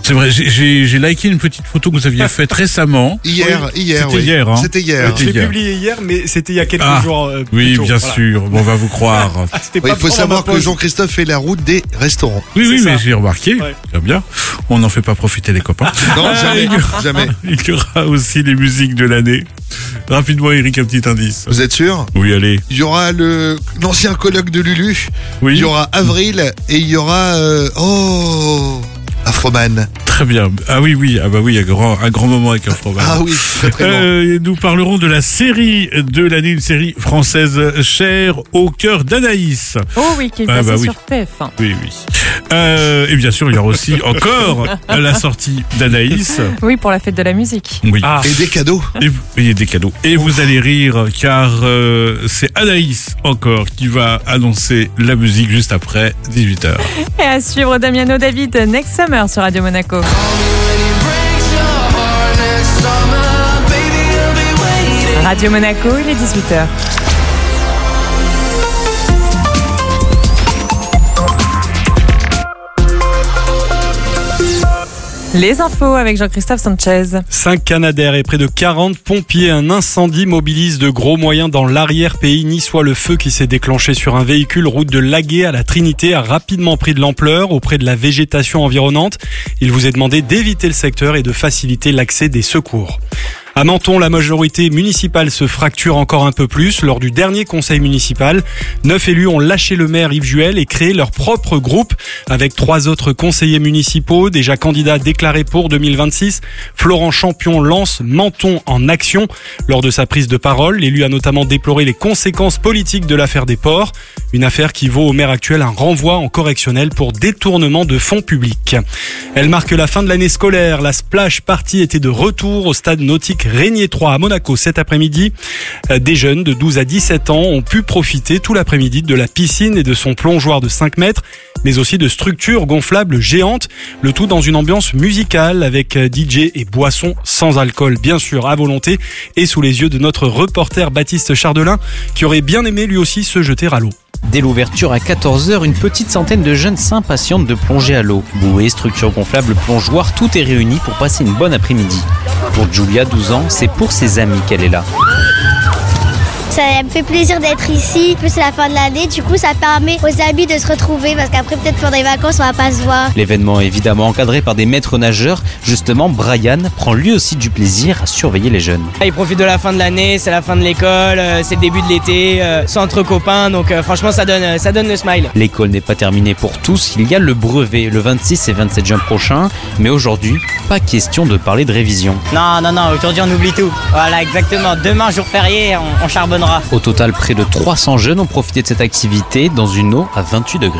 C'est vrai, j'ai liké une petite photo que vous aviez faite récemment. Hier. C'était hier, hein. C'était hier. Je l'ai publié hier, mais c'était il y a quelques jours. Oui, bien sûr. Bon, on va vous croire. Il faut savoir que Jean-Christophe fait la route des restaurants. Oui, mais j'ai remarqué. Ouais. Très bien. On n'en fait pas profiter les copains. Non, jamais. Il y aura aussi les musiques de l'année. Rapidement, Eric, un petit indice. Vous êtes sûr? Oui, allez. Il y aura l'ancien colloque de Lulu. Oui. Il y aura Avril et il y aura Afroman. Très bien. Ah oui, un grand moment avec Afroman. Ah oui, très bon. Nous parlerons de la série de l'année, une série française chère au cœur d'Anaïs. Oh oui, qui est passée sur TF1. Oui. Et bien sûr, il y aura aussi encore la sortie d'Anaïs. Oui, pour la fête de la musique. Oui. Et des cadeaux. Et des cadeaux. Et vous allez rire, car c'est Anaïs encore qui va annoncer la musique juste après 18h. Et à suivre Damiano David, Next Summer sur Radio Monaco. Radio Monaco, il est 18h. Les infos avec Jean-Christophe Sanchez. 5 Canadair et près de 40 pompiers. Un incendie mobilise de gros moyens dans l'arrière-pays niçois. Le feu qui s'est déclenché sur un véhicule route de Laguet à la Trinité a rapidement pris de l'ampleur auprès de la végétation environnante. Il vous est demandé d'éviter le secteur et de faciliter l'accès des secours. À Menton, la majorité municipale se fracture encore un peu plus. Lors du dernier conseil municipal, 9 élus ont lâché le maire Yves Juel et créé leur propre groupe avec 3 autres conseillers municipaux déjà candidats déclarés pour 2026. Florent Champion lance Menton en action. Lors de sa prise de parole, l'élu a notamment déploré les conséquences politiques de l'affaire des ports. Une affaire qui vaut au maire actuel un renvoi en correctionnel pour détournement de fonds publics. Elle marque la fin de l'année scolaire. La Splash Party était de retour au stade nautique Régnier 3 à Monaco cet après-midi. Des jeunes de 12 à 17 ans ont pu profiter tout l'après-midi de la piscine et de son plongeoir de 5 mètres, mais aussi de structures gonflables géantes. Le tout dans une ambiance musicale avec DJ et boissons sans alcool, bien sûr, à volonté, et sous les yeux de notre reporter Baptiste Chardelin, qui aurait bien aimé lui aussi se jeter à l'eau. Dès l'ouverture à 14h, une petite centaine de jeunes s'impatientent de plonger à l'eau. Bouées, structures gonflables, plongeoires, tout est réuni pour passer une bonne après-midi. Pour Julia, 12 ans, c'est pour ses amis qu'elle est là. Ça me fait plaisir d'être ici. En plus, c'est la fin de l'année. Du coup, ça permet aux amis de se retrouver parce qu'après, peut-être pendant les vacances, on va pas se voir. L'événement est évidemment encadré par des maîtres nageurs. Justement, Brian prend lui aussi du plaisir à surveiller les jeunes. Ils profitent de la fin de l'année, c'est la fin de l'école, c'est le début de l'été, c'est entre copains. Donc franchement, ça donne le smile. L'école n'est pas terminée pour tous. Il y a le brevet le 26 et 27 juin prochain. Mais aujourd'hui, pas question de parler de révision. Non, aujourd'hui on oublie tout. Voilà, exactement. Demain, jour férié, on charbonnera. Au total, près de 300 jeunes ont profité de cette activité dans une eau à 28 degrés.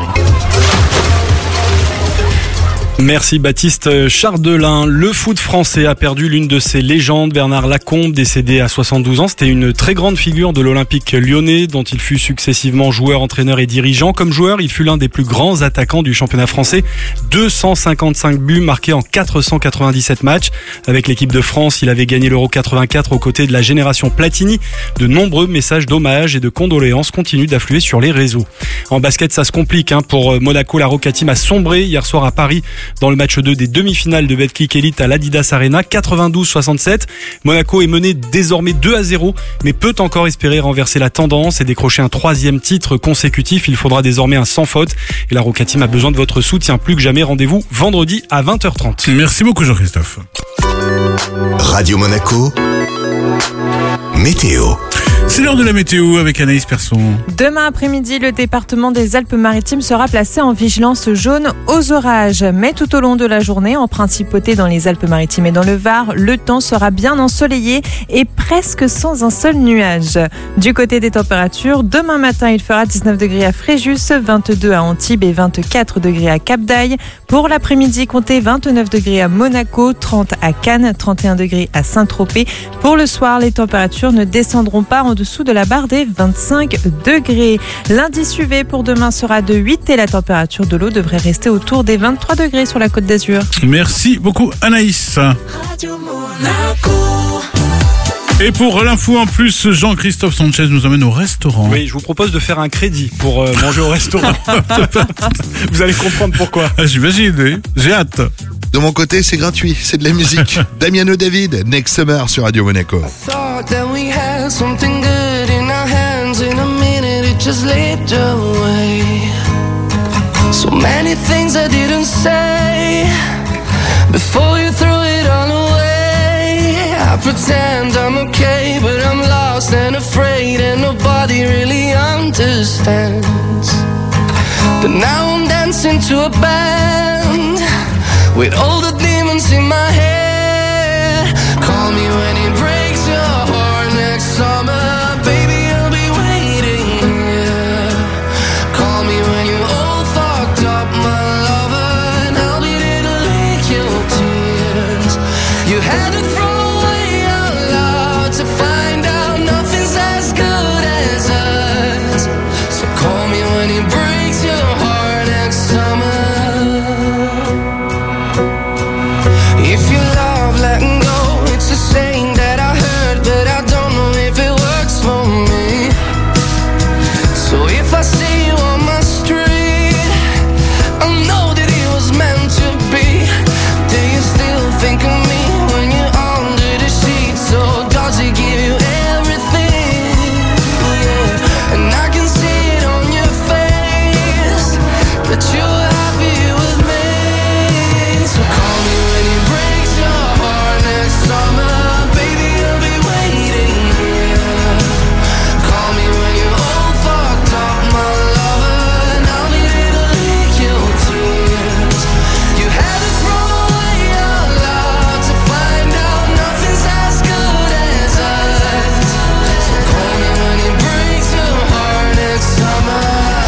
Merci Baptiste Chardelin. Le foot français a perdu l'une de ses légendes, Bernard Lacombe, décédé à 72 ans. C'était une très grande figure de l'Olympique lyonnais, dont il fut successivement joueur, entraîneur et dirigeant. Comme joueur, il fut l'un des plus grands attaquants du championnat français. 255 buts marqués en 497 matchs. Avec l'équipe de France, il avait gagné l'Euro 84 aux côtés de la génération Platini. De nombreux messages d'hommage et de condoléances continuent d'affluer sur les réseaux. En basket, ça se complique pour Monaco. La Roca Team a sombré hier soir à Paris dans le match 2 des demi-finales de Betclic Elite à l'Adidas Arena, 92-67. Monaco est mené désormais 2-0, mais peut encore espérer renverser la tendance et décrocher un 3e titre consécutif. Il faudra désormais un sans faute. Et la Roca Team a besoin de votre soutien plus que jamais. Rendez-vous vendredi à 20h30. Merci beaucoup Jean-Christophe. Radio Monaco, météo. C'est l'heure de la météo avec Anaïs Persson. Demain après-midi, le département des Alpes-Maritimes sera placé en vigilance jaune aux orages. Mais tout au long de la journée, en principauté dans les Alpes-Maritimes et dans le Var, le temps sera bien ensoleillé et presque sans un seul nuage. Du côté des températures, demain matin, il fera 19 degrés à Fréjus, 22 à Antibes et 24 degrés à Cap-d'Aille. Pour l'après-midi, comptez 29 degrés à Monaco, 30 à Cannes, 31 degrés à Saint-Tropez. Pour le soir, les températures ne descendront pas en dessous de la barre des 25 degrés. L'indice UV pour demain sera de 8 et la température de l'eau devrait rester autour des 23 degrés sur la Côte d'Azur. Merci beaucoup Anaïs. Radio Monaco. Et pour l'info en plus, Jean-Christophe Sanchez nous emmène au restaurant. Oui, je vous propose de faire un crédit pour manger au restaurant. Vous allez comprendre pourquoi. J'imagine, oui. J'ai hâte. De mon côté, c'est gratuit, c'est de la musique. Damiano David, Next Summer sur Radio Monaco. Thought that we had something good in our hands. In a minute it just slipped away. So many things I didn't say before you threw it all away. I pretend I'm okay, but I'm lost and afraid, and nobody really understands. But now I'm dancing to a band with all the demons in my head. Call me when it breaks your heart next summer, baby, I'll be waiting here. Call me when you're all fucked up, my lover, and I'll be there to lick your tears. You had to throw away our love to find out nothing's as good as us. So call me when it breaks your heart next summer. If you love letting go, it's a saying that I heard, but I don't know if it works for me. So if I see you on my street, I know that it was meant to be. Do you still think of me when you're under the sheets? So does it give you everything? Yeah. And I can see it on your face that you're happy with me. So call me when it breaks your heart next summer, baby, I'll be waiting here. Call me when you're all fucked up, my lover, and I'll be there to lick your tears. You had to throw away your love to find out nothing's as good as us. So call me when it breaks your heart next summer.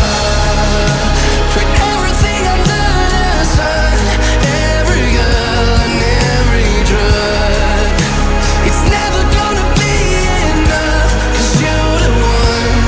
Put everything under the sun, every girl and every drug. It's never gonna be enough, 'cause you're the one.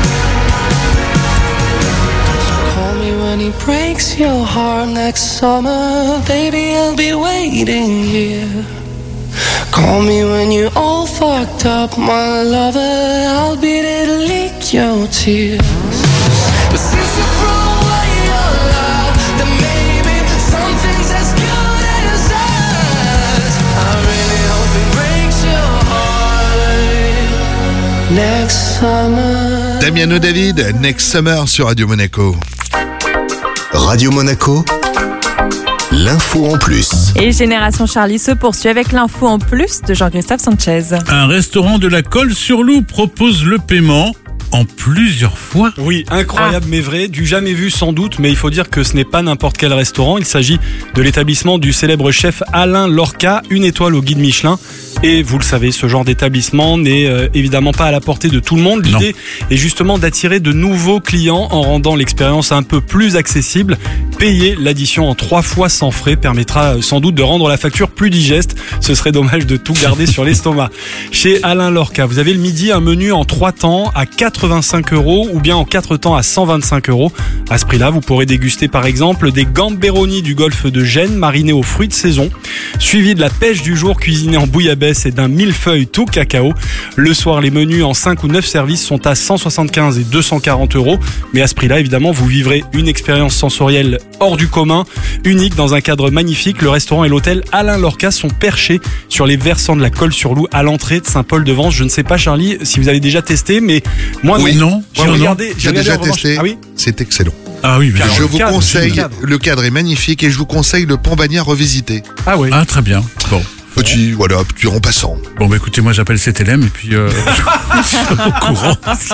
So call me when it breaks your heart next summer, baby, I'll be waiting here. Call me when you're all fucked up, my lover, I'll be there to lick your tears. But since you throw away your love, then maybe something's as good as us. I really hope it breaks your heart next summer. Damiano David, Next Summer sur Radio Monaco. Radio Monaco, l'info en plus. Et Génération Charlie se poursuit avec l'info en plus de Jean-Christophe Sanchez. Un restaurant de la Colle-sur-Loup propose le paiement en plusieurs fois. Oui, incroyable mais vrai, du jamais vu sans doute, mais il faut dire que ce n'est pas n'importe quel restaurant. Il s'agit de l'établissement du célèbre chef Alain Lorca, 1 étoile au guide Michelin. Et vous le savez, ce genre d'établissement n'est évidemment pas à la portée de tout le monde. L'idée est justement d'attirer de nouveaux clients en rendant l'expérience un peu plus accessible. Payer l'addition en 3 fois sans frais permettra sans doute de rendre la facture plus digeste. Ce serait dommage de tout garder sur l'estomac. Chez Alain Lorca, vous avez le midi un menu en 3 temps à 85 € ou bien en 4 temps à 125 €. À ce prix-là, vous pourrez déguster par exemple des gamberoni du golfe de Gênes marinés aux fruits de saison, suivi de la pêche du jour cuisinée en bouillabaisse et d'un millefeuille tout cacao. Le soir, les menus en 5 ou 9 services sont à 175 et 240 €. Mais à ce prix-là, évidemment, vous vivrez une expérience sensorielle hors du commun, unique dans un cadre magnifique. Le restaurant et l'hôtel Alain Lorca sont perchés sur les versants de la Colle-sur-Loup à l'entrée de Saint-Paul-de-Vence. Je ne sais pas, Charlie, si vous avez déjà testé, mais moi Oui, non. j'ai déjà testé. Ah oui, c'est excellent. Ah oui, bien. Je vous conseille, le cadre est magnifique et je vous conseille le pont Bagnat revisité. ah oui. Ah, très bien. Bon. Petit, voilà, petit en passant. Bon, bah écoutez, moi j'appelle CTLM et puis je suis au courant.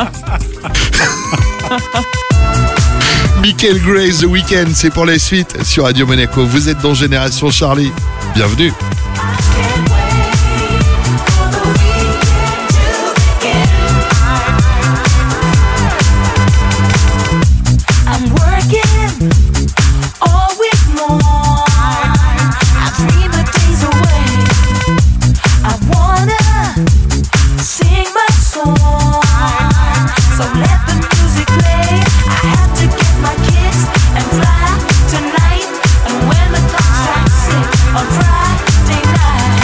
Michael Grace, The Weeknd, c'est pour la suite sur Radio Monaco. Vous êtes dans Génération Charlie. Bienvenue. On Friday night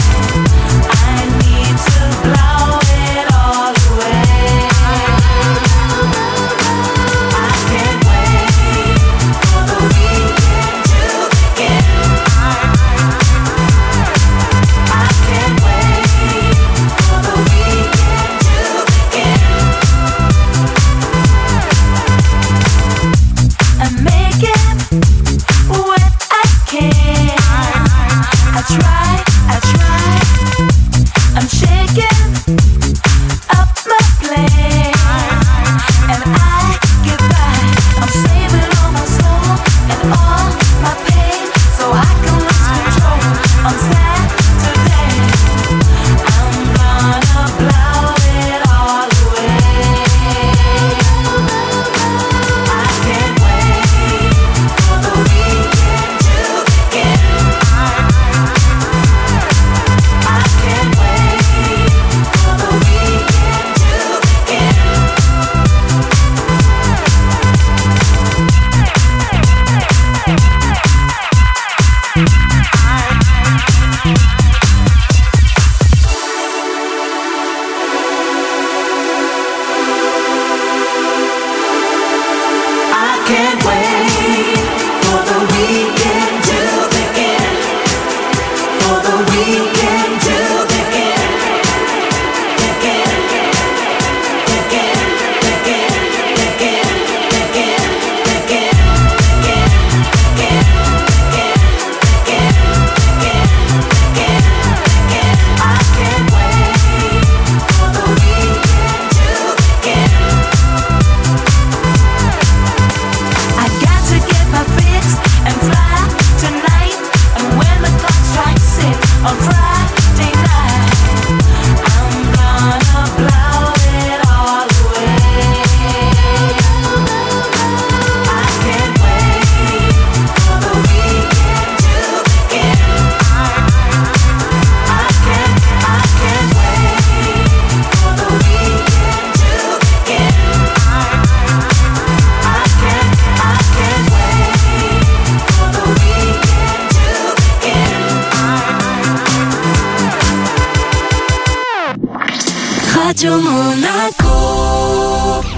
Radio Monaco.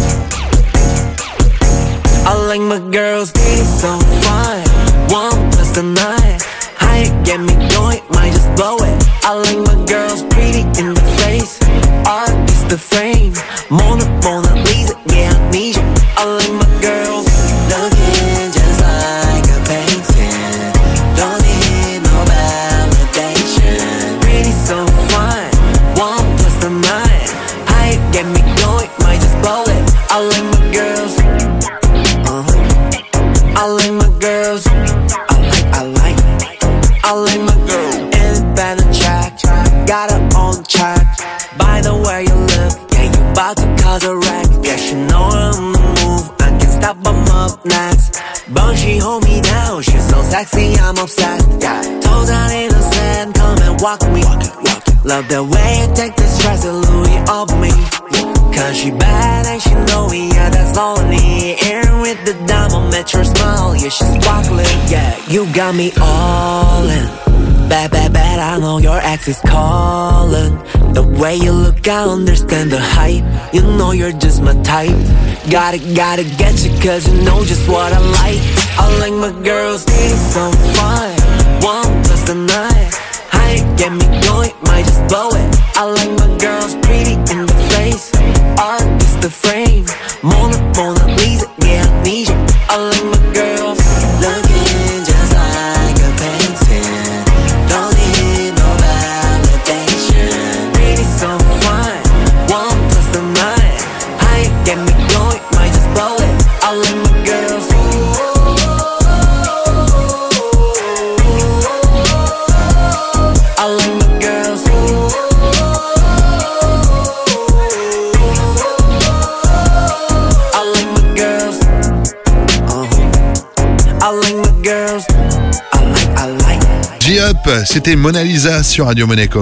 I like my girls, they so fine. 1 plus the 9. How you get me going, might just blow it. I like my girls pretty in the face. Art is the frame. Mona Lisa, yeah, I need you. I like my girls looking just like a painting. Don't need no validation. Pretty so fine. 1 plus the 9. How you get me going, might just blow it. I like my girls. I like my girls. I like my girl. In the track, got her on track. By the way you look, yeah, you about to cause a wreck. Yeah, she know I'm on the move, I can't stop, I'm up next. But she hold me down, she's so sexy, I'm obsessed. Yeah, toes out in the sand, come and walk me. Love the way you take the stress and Louis off me. Cause she bad and she know me, yeah, that's all I need. Here with the diamond, metro smile, yeah, she's sparkling. Yeah, you got me all in. Bad, I know your ex is calling. The way you look, I understand the hype. You know you're just my type. Gotta get you cause you know just what I like. I like my girls, they so fine. 1 plus the 9. How you get me going, might just blow it. I like my girls pretty in the face. Art is the frame. Mona Lisa, yeah, I need you. I like my girls looking just like a painting. Don't need no validation. Pretty so fine. 1 plus the 9. How you get me going, might just blow it. I like my girls. I like my girls. I like my girls. I like my girls. I like. J-Up, c'était Mona Lisa sur Radio Monaco.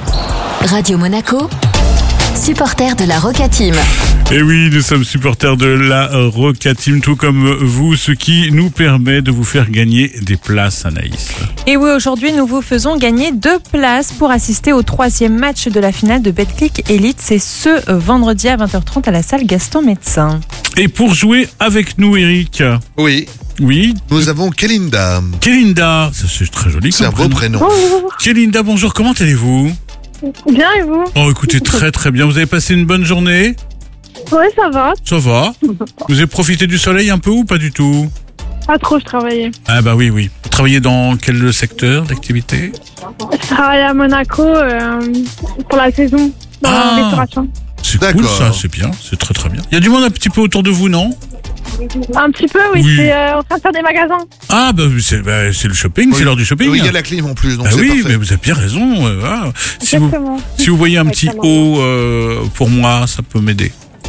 Radio Monaco, supporter de la Roca Team. Et oui, nous sommes supporters de la Roca Team, tout comme vous, ce qui nous permet de vous faire gagner des places, Anaïs. Et oui, aujourd'hui, nous vous faisons gagner 2 places pour assister au 3e match de la finale de Betclic Elite. C'est ce vendredi à 20h30 à la salle Gaston Médecin. Et pour jouer avec nous, Eric. Oui. Oui. Nous avons Kelinda. Kelinda, ça, c'est très joli. C'est un beau prénom. Kelinda, bonjour, comment allez-vous? Bien, et vous? Oh, écoutez, très très bien. Vous avez passé une bonne journée? Ouais, ça va. Ça va. Vous avez profité du soleil un peu ou pas du tout? Pas trop, je travaillais. Ah bah oui. Vous travaillez dans quel secteur d'activité? Je travaille à Monaco pour la saison, dans la restauration. C'est cool ça, c'est bien, c'est très très bien. Il y a du monde un petit peu autour de vous, non? Un petit peu, oui. C'est en train de faire des magasins. Ah bah c'est le shopping, c'est l'heure du shopping. Oui, il y a la clim en plus, donc c'est oui, parfait. mais vous avez bien raison. Voilà. Si vous voyez un petit haut pour moi, ça peut m'aider.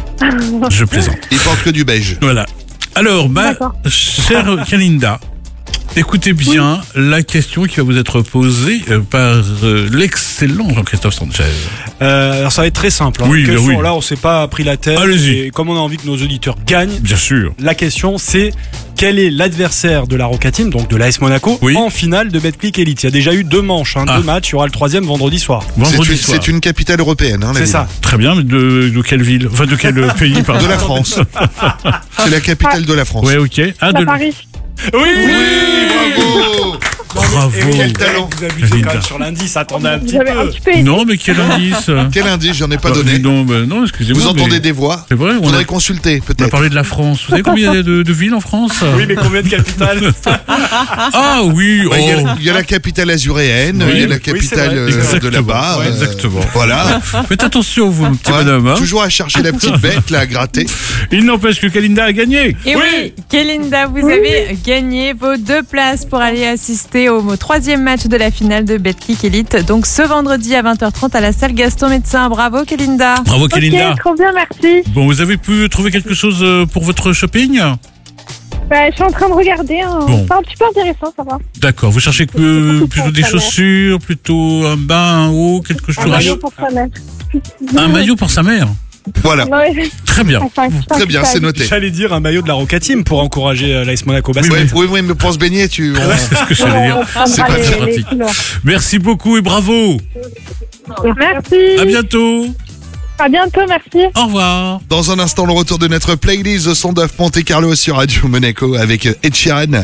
Je plaisante. Il porte que du beige. Voilà. Alors, chère Kelinda, écoutez bien la question qui va vous être posée par l'excellent Jean-Christophe Sanchez. Alors ça va être très simple. Hein. Oui, question, là, on s'est pas pris la tête. Allez-y. Et comme on a envie que nos auditeurs gagnent, bien sûr. La question, c'est quel est l'adversaire de la Roca Team, donc de l'AS Monaco, en finale de Betclic Elite. Il y a déjà eu 2 manches, 2 matchs. Il y aura le 3e vendredi soir. C'est une capitale européenne. Hein, c'est ça. Très bien, mais de quelle ville? Enfin, de quel pays, pardon? De la France. C'est la capitale de la France. Ouais, ok. Paris. Oui, bravo. Bravo. Quel talent. Vous abusez quand même sur l'indice, attendez un petit peu. Non, mais quel indice? Quel indice? J'en ai pas donné. Non, excusez-moi. Vous entendez des voix? C'est vrai. Faudrait consulter, peut-être. On a parlé de la France. Vous savez combien il y a de villes en France? Oui, mais combien de capitales? Ah oui. Il y a la capitale azuréenne, il y a la capitale de là-bas. Exactement. Voilà. Faites attention, vous, mon petit bonhomme. Hein. Toujours à chercher la petite bête, là, à gratter. Il n'empêche que Kelinda a gagné. Et oui, Kelinda, vous avez gagné vos 2 places pour aller assister au 3e match de la finale de Betclic Elite. Donc ce vendredi à 20h30 à la salle Gaston Médecin. Bravo Kelinda. Bravo Kelinda. Ok, trop bien, merci. Bon, vous avez pu trouver quelque chose pour votre shopping? Je suis en train de regarder. Bon. C'est un petit peu intéressant, ça va. D'accord. Vous cherchez plutôt des chaussures, plutôt un bas, un haut, quelque chose? Un maillot pour sa mère. Un maillot pour sa mère? Voilà. Ouais. Très bien. Très bien, c'est noté. J'allais dire un maillot de la Roca Team pour encourager l'AS Monaco Basket. Oui, mais pour se baigner, c'est ce que j'allais dire. C'est pas très pratique. Merci beaucoup et bravo. Merci. À bientôt. À bientôt, merci. Au revoir. Dans un instant, le retour de notre playlist de son d'œuf Monte Carlo sur Radio Monaco avec Ed Sheeran.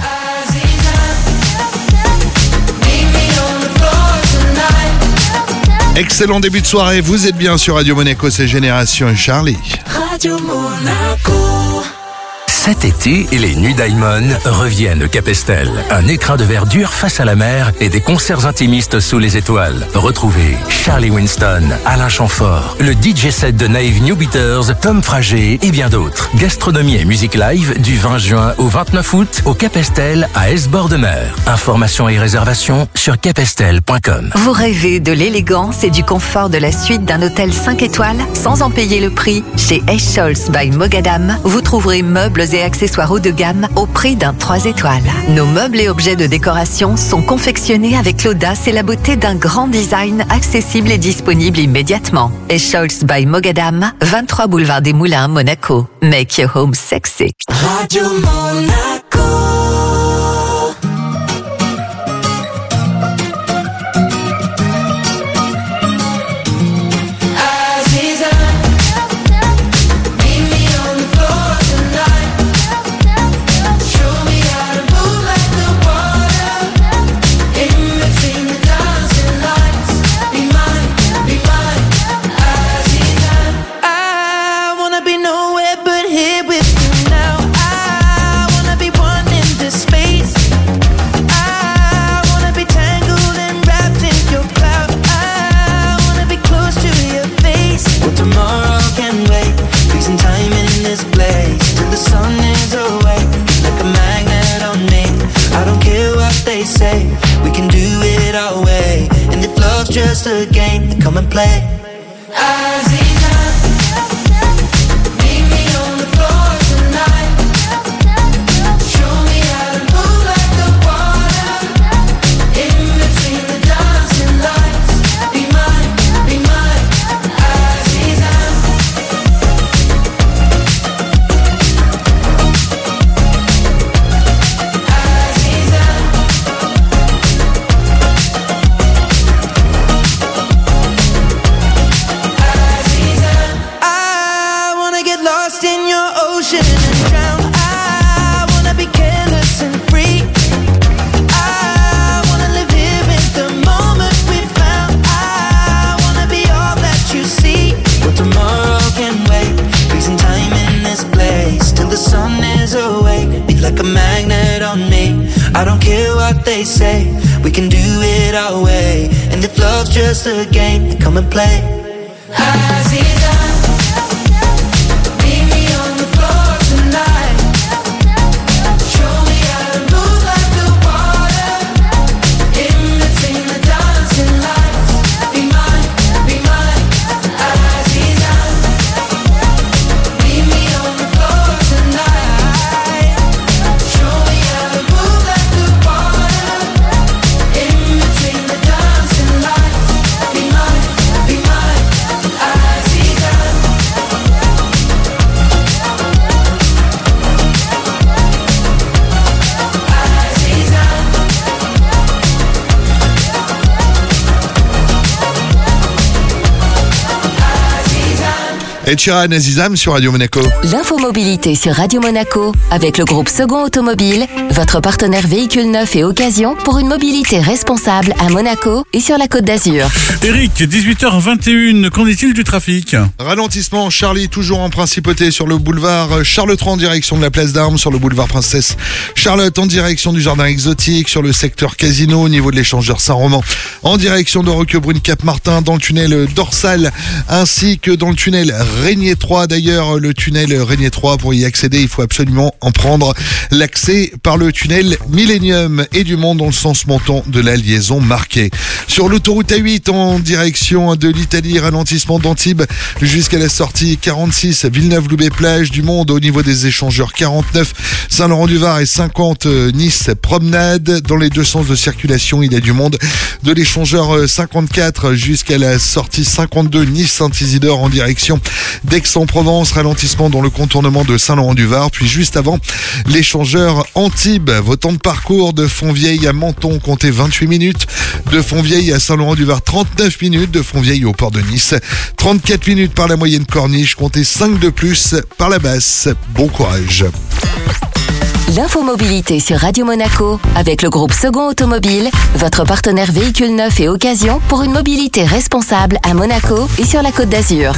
Excellent début de soirée, vous êtes bien sur Radio Monaco, c'est Génération Charlie. Radio Monaco. Cet été, les Nuits Diamond reviennent au Cap Estel. Un écrin de verdure face à la mer et des concerts intimistes sous les étoiles. Retrouvez Charlie Winston, Alain Chamfort, le DJ set de Naïve New Beaters, Tom Frager et bien d'autres. Gastronomie et musique live du 20 juin au 29 août au Cap Estel à Esbord-de-Mer. Informations et réservations sur capestel.com. Vous rêvez de l'élégance et du confort de la suite d'un hôtel 5 étoiles sans en payer le prix? Chez Escholz by Mogadam, vous trouverez meubles et accessoires haut de gamme au prix d'un 3 étoiles. Nos meubles et objets de décoration sont confectionnés avec l'audace et la beauté d'un grand design accessible et disponible immédiatement. Escholz by Mogadam, 23 boulevard des Moulins, Monaco. Make your home sexy. Radio Monaco. Just a game, then come and play. They say we can do it our way, and if love's just a game, then come and play. Ed Sheeran, Azizam sur Radio Monaco. L'infomobilité sur Radio Monaco avec le groupe Second Automobile, votre partenaire véhicule neuf et occasion pour une mobilité responsable à Monaco et sur la Côte d'Azur. Eric, 18h21, qu'en est-il du trafic? Ralentissement, Charlie, toujours en principauté sur le boulevard Charles III en direction de la place d'Armes, sur le boulevard Princesse Charlotte en direction du jardin exotique, sur le secteur Casino au niveau de l'échangeur Saint-Roman, en direction de Roquebrune-Cap-Martin, dans le tunnel Dorsal, ainsi que dans le tunnel Régnier 3. D'ailleurs, le tunnel Régnier 3, pour y accéder, il faut absolument en prendre l'accès par le tunnel Millennium et du Monde dans le sens montant de la liaison marquée. Sur l'autoroute A8 en direction de l'Italie, ralentissement d'Antibes jusqu'à la sortie 46 Villeneuve-Loubet-Plage, du Monde au niveau des échangeurs 49 Saint-Laurent-du-Var et 50 Nice Promenade. Dans les deux sens de circulation, il y a du monde de l'échangeur 54 jusqu'à la sortie 52 Nice Saint-Isidore en direction d'Aix-en-Provence, ralentissement dans le contournement de Saint-Laurent-du-Var, puis juste avant l'échangeur Antibes. Vos temps de parcours de Fontvieille à Menton, comptez 28 minutes. De Fontvieille à Saint-Laurent-du-Var, 39 minutes. De Fontvieille au port de Nice, 34 minutes par la moyenne Corniche. Comptez 5 de plus par la basse. Bon courage. L'infomobilité sur Radio Monaco avec le groupe Second Automobile, votre partenaire véhicule neuf et occasion pour une mobilité responsable à Monaco et sur la Côte d'Azur.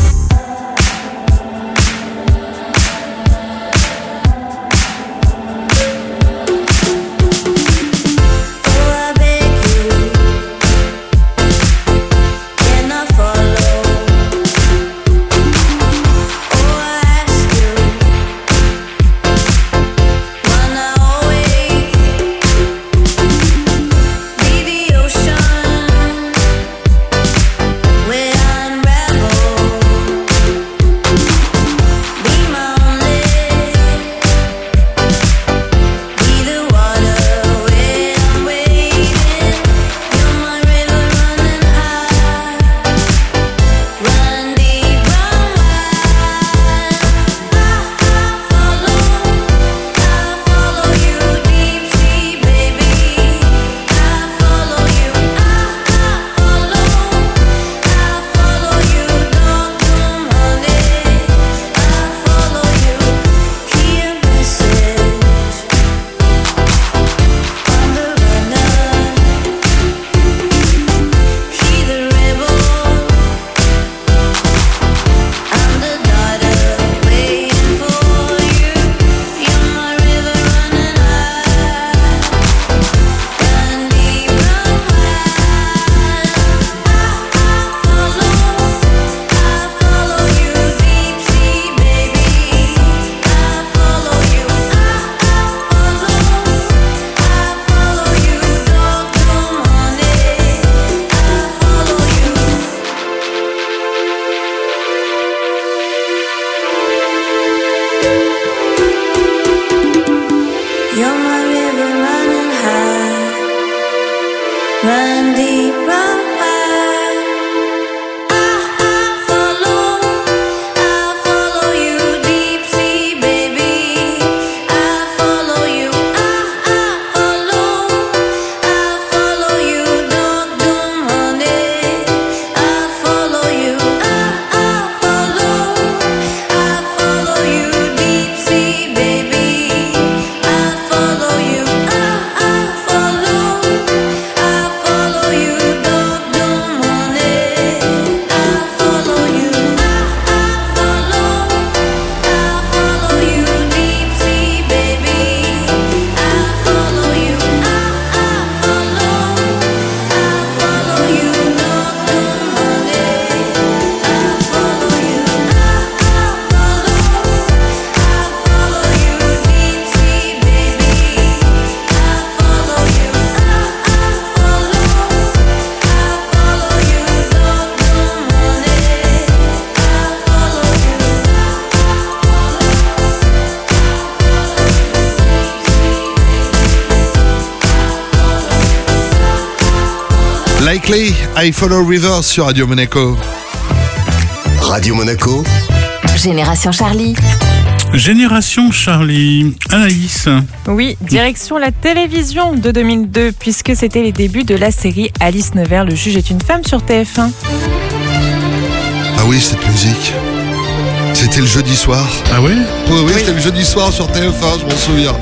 Likely, I Follow Rivers sur Radio Monaco. Radio Monaco. Génération Charlie. Génération Charlie. Anaïs. Oui, direction la télévision de 2002, puisque c'était les débuts de la série Alice Nevers, le juge est une femme sur TF1. Ah oui, cette musique. C'était le jeudi soir. Ah ouais? Oui, c'était le jeudi soir sur TF1, je m'en souviens.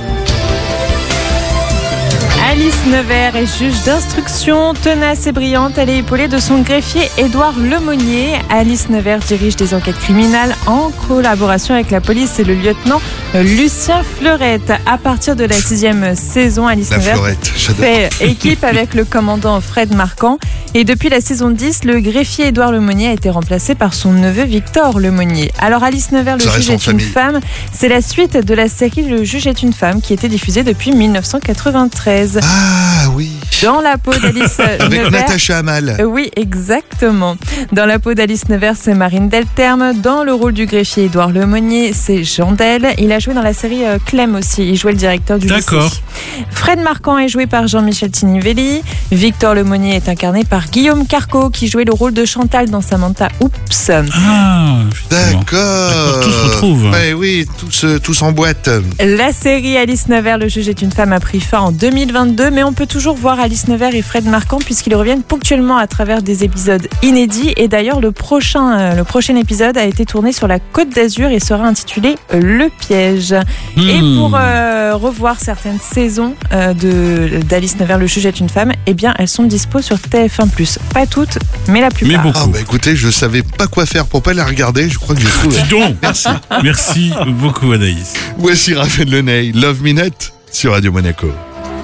Alice Nevers est juge d'instruction, tenace et brillante. Elle est épaulée de son greffier Édouard Lemonnier. Alice Nevers dirige des enquêtes criminelles en collaboration avec la police et le lieutenant Lucien Fleurette. À partir de la 6e saison, Alice Nevers fait équipe avec le commandant Fred Marquand. Et depuis la saison 10, le greffier Édouard Lemonnier a été remplacé par son neveu Victor Lemonnier. Alors Alice Nevers, le juge est une femme, c'est la suite de la série Le juge est une femme qui était diffusée depuis 1993. Ah oui. Dans la peau d'Alice Nevers. Avec Natacha Hamel. Oui, exactement. Dans la peau d'Alice Nevers, c'est Marine Delterme. Dans le rôle du greffier Édouard Lemonnier, c'est Jean Del. Il a joué dans la série Clem aussi. Il jouait le directeur du lycée. D'accord. Fred Marquand est joué par Jean-Michel Tinivelli. Victor Lemonnier est incarné par Guillaume Carco qui jouait le rôle de Chantal dans Samantha Oops. Ah, d'accord. Tout se retrouve. Oui, tous en boîte. La série Alice Nevers, le juge est une femme, a pris fin en 2022. 2022, mais on peut toujours voir Alice Nevers et Fred Marquand puisqu'ils reviennent ponctuellement à travers des épisodes inédits. Et d'ailleurs, le prochain épisode a été tourné sur la Côte d'Azur et sera intitulé Le Piège. Et pour revoir certaines saisons d'Alice Nevers, Le Juge est une femme, eh bien, elles sont dispo sur TF1+. Pas toutes, mais la plupart. Mais beaucoup. Écoutez, je savais pas quoi faire pour pas les regarder. Je crois que j'ai trouvé. Dis donc. Merci. Merci beaucoup, Anaïs. Voici Raphaël Lenay, Love Me Not sur Radio Monaco.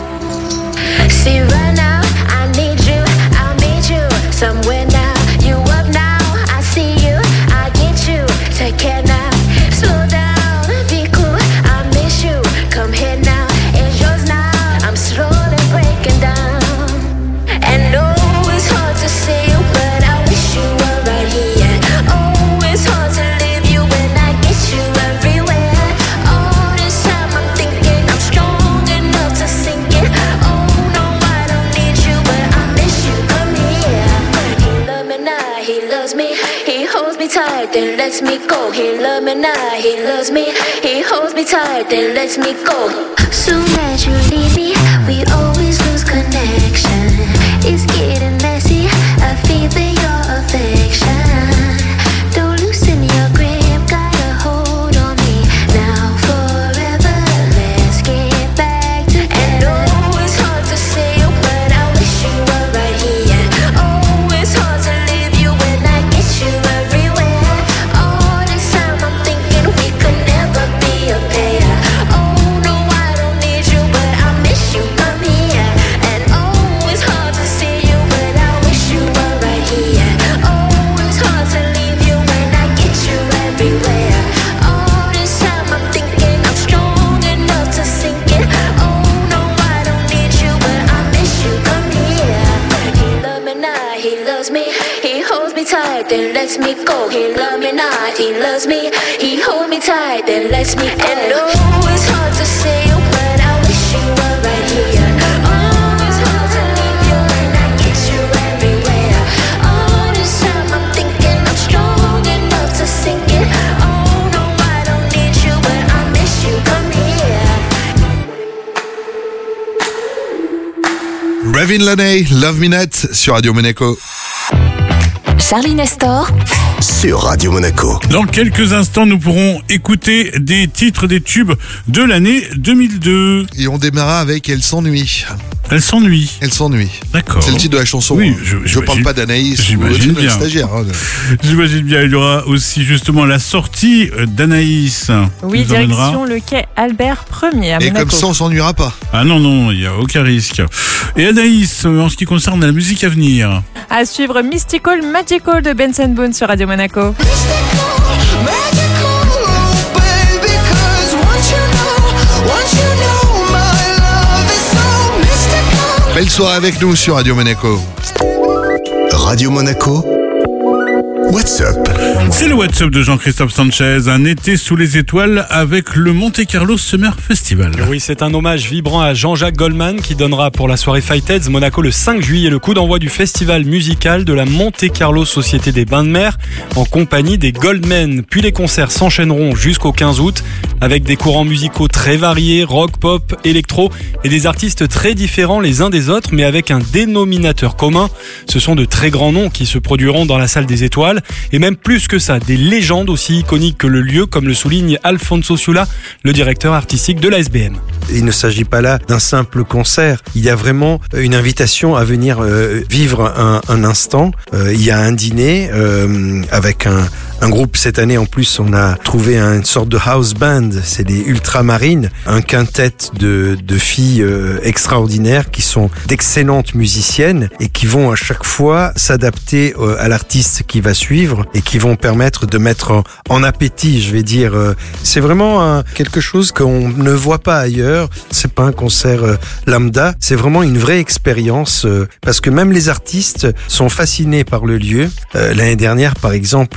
See right now, I need you, I'll meet you somewhere now. You up now, I see you, I get you. Take care now, slow down, be cool, I miss you. Come here now, it's yours now. I'm slowly breaking down. And oh, it's hard to see you, but I wish you were right here. Oh, it's hard to leave you when I get you everywhere. All this time I'm thinking I'm strong enough to sink it. Oh no, I don't need you, but I miss you. Come here. He loves me now, he loves me. He holds me tight, then lets me go. He loves me now, he loves me. He holds me tight, then lets me go. Soon as you leave me, we always lose connection. It's getting messy, I feel your affection. Don't loosen your grip, got a hold on me. Now forever, let's get back together. And oh, it's hard to see you, but I wish you were right here. Oh, it's hard to leave you when I get you everywhere. All this time I'm thinking we could never be a pair. Oh no, I don't need you, but I miss you. Come here. And oh, it's hard to see you, but I wish you were right here. Oh, it's hard to leave you when I get you everywhere. All this time I'm thinking I'm strong enough to sink it. Oh no, I don't need you, but I miss you. Come here. He loves me now, he loves me. He holds me tight, then lets me go. He loves me now, he loves me. He holds me tight, then lets me go. And oh, it's hard to see you, but I wish you were right here. Oh, it's hard to leave you when I get you everywhere. All this time I'm thinking I'm strong enough to sink it. Oh no, I don't need you, but I miss you. Come here. Ravin Lenay, Love Me Not sur Radio Monaco. Charlie Nestor Sur Radio Monaco. Dans quelques instants, nous pourrons écouter des titres des tubes de l'année 2002. Et on démarra avec Elle s'ennuie. Elle s'ennuie. Elle s'ennuie. D'accord. C'est le titre de la chanson. Oui, hein. Je parle pas d'Anaïs ou j'imagine de bien. stagiaire. Hein. J'imagine bien. Il y aura aussi justement la sortie d'Anaïs. Oui, Nous emmènera. direction le quai Albert Ier à Et Monaco. comme ça, on s'ennuiera pas. Ah non, il n'y a aucun risque. Et Anaïs, en ce qui concerne la musique à venir. À suivre Mystical Magical de Benson Boone sur Radio Monaco. Belle soirée avec nous sur Radio Monaco. Radio Monaco. What's Up? C'est le What's Up de Jean-Christophe Sanchez, un été sous les étoiles avec le Monte Carlo Summer Festival. Oui, c'est un hommage vibrant à Jean-Jacques Goldman qui donnera pour la soirée Fightheads Monaco le 5 juillet le coup d'envoi du festival musical de la Monte Carlo Société des Bains de Mer en compagnie des Goldmen. Puis les concerts s'enchaîneront jusqu'au 15 août avec des courants musicaux très variés, rock, pop, électro et des artistes très différents les uns des autres mais avec un dénominateur commun. Ce sont de très grands noms qui se produiront dans la salle des étoiles et même plus que ça, des légendes aussi iconiques que le lieu, comme le souligne Alfonso Sula, le directeur artistique de la SBM. Il ne s'agit pas là d'un simple concert. Il y a vraiment une invitation à venir vivre un instant. Il y a un dîner avec un groupe. Cette année, en plus, on a trouvé une sorte de house band. C'est des ultramarines, un quintet de filles extraordinaires qui sont d'excellentes musiciennes et qui vont à chaque fois s'adapter à l'artiste qui va suivre et qui vont permettre de mettre en appétit, je vais dire. C'est vraiment quelque chose qu'on ne voit pas ailleurs. C'est pas un concert lambda. C'est vraiment une vraie expérience parce que même les artistes sont fascinés par le lieu. L'année dernière, par exemple,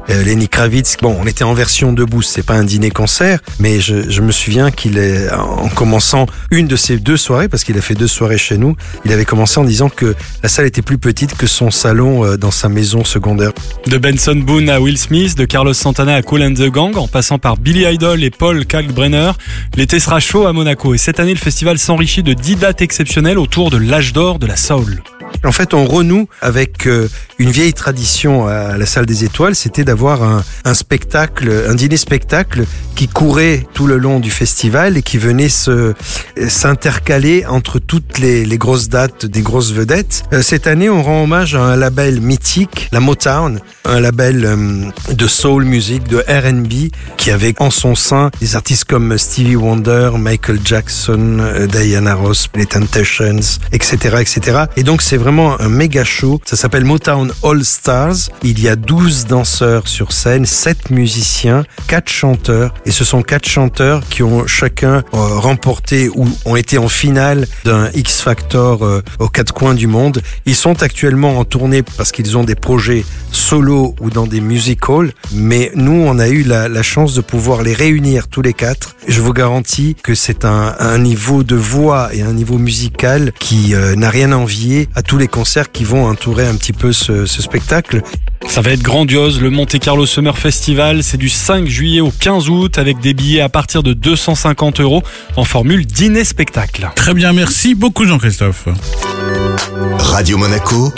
Lenny Kravitz. Bon, on était en version debout, c'est pas un dîner-concert, mais je me souviens qu'il est, en commençant une de ces 2 soirées, parce qu'il a fait 2 soirées chez nous, il avait commencé en disant que la salle était plus petite que son salon dans sa maison secondaire. De Benson Boone à Will Smith, de Carlos Santana à Kool and the Gang, en passant par Billy Idol et Paul Kalkbrenner, l'été sera chaud à Monaco. Et cette année, le festival s'enrichit de 10 dates exceptionnelles autour de l'âge d'or de la soul. En fait, on renoue avec une vieille tradition à la Salle des Étoiles, c'était d'avoir un spectacle, un dîner-spectacle qui courait tout le long du festival et qui venait s'intercaler entre toutes les grosses dates des grosses vedettes. Cette année, on rend hommage à un label mythique, la Motown, un label de soul music, de R&B, qui avait en son sein des artistes comme Stevie Wonder, Michael Jackson, Diana Ross, les Temptations, etc., etc. Et donc, c'est vraiment un méga show. Ça s'appelle Motown All Stars. Il y a 12 danseurs sur scène, 7 musiciens, 4 chanteurs. Et ce sont 4 chanteurs qui ont chacun remporté ou ont été en finale d'un X Factor aux 4 coins du monde. Ils sont actuellement en tournée parce qu'ils ont des projets solo ou dans des music halls. Mais nous, on a eu la chance de pouvoir les réunir tous les 4. Je vous garantis que c'est un niveau de voix et un niveau musical qui n'a rien à envier à tous les concerts qui vont entourer un petit peu ce spectacle. Ça va être grandiose, le Monte Carlo Summer Festival, c'est du 5 juillet au 15 août avec des billets à partir de 250 € en formule dîner-spectacle. Très bien, merci beaucoup Jean-Christophe. Radio Monaco,